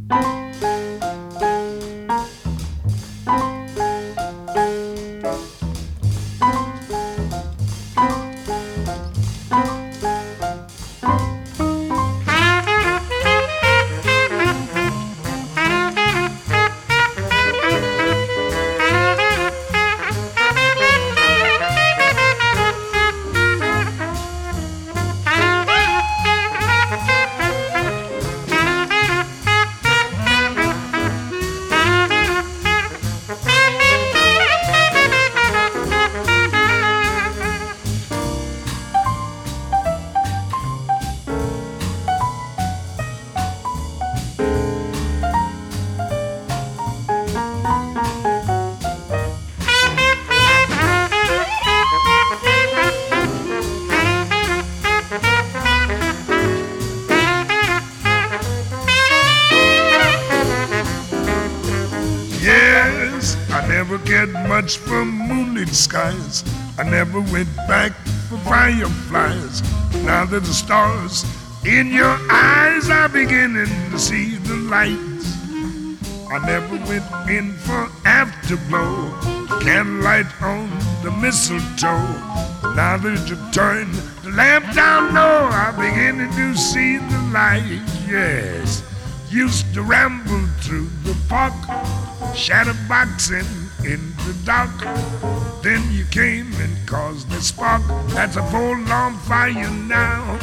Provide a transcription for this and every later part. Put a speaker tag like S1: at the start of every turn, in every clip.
S1: Yes, I never cared much for moonlit skies. I never went back for fireflies. Now that the stars in your eyes are beginning to see the lights. I never went in for afterglow, candlelight on the mistletoe. Now that you turn the lamp down low, I'm beginning to see the light. Yes, used to ramble through the park, shadowboxing in the dark. Then you came and caused a spark that's a full-on fire now.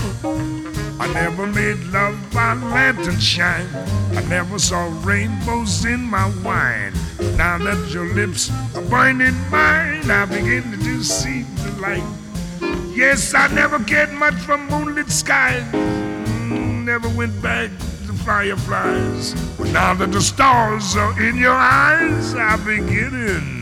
S1: I never made love by lantern shine. I never saw rainbows in my wine. Now that your lips are burning mine, I begin to see the light. Yes, I never cared much for moonlit skies. Never went back to fireflies. But now that the stars are in your eyes, I'm beginning.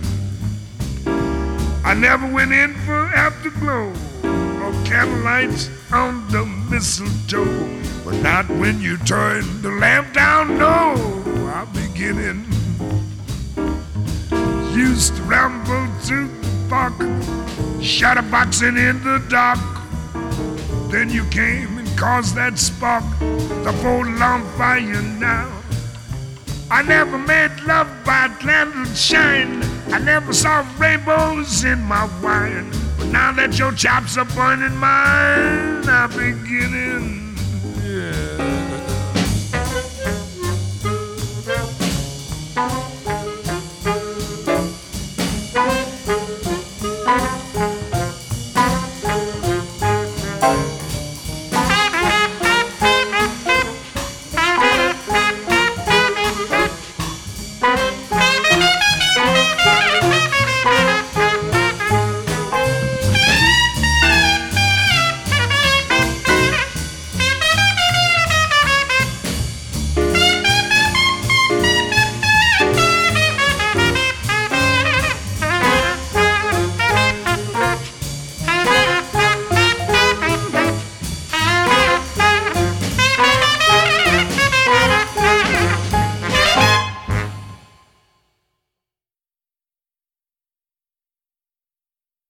S1: I never went in for afterglow or candlelights on the mistletoe. But not when you turn the lamp down, no, I'm beginning. Used to ramble through the park, shadowboxing in the dark. Then you came and caused that spark, the full-on fire now. I never made love by lantern shine. I never saw rainbows in my wine. But now that your chops are burning mine, I'm beginning.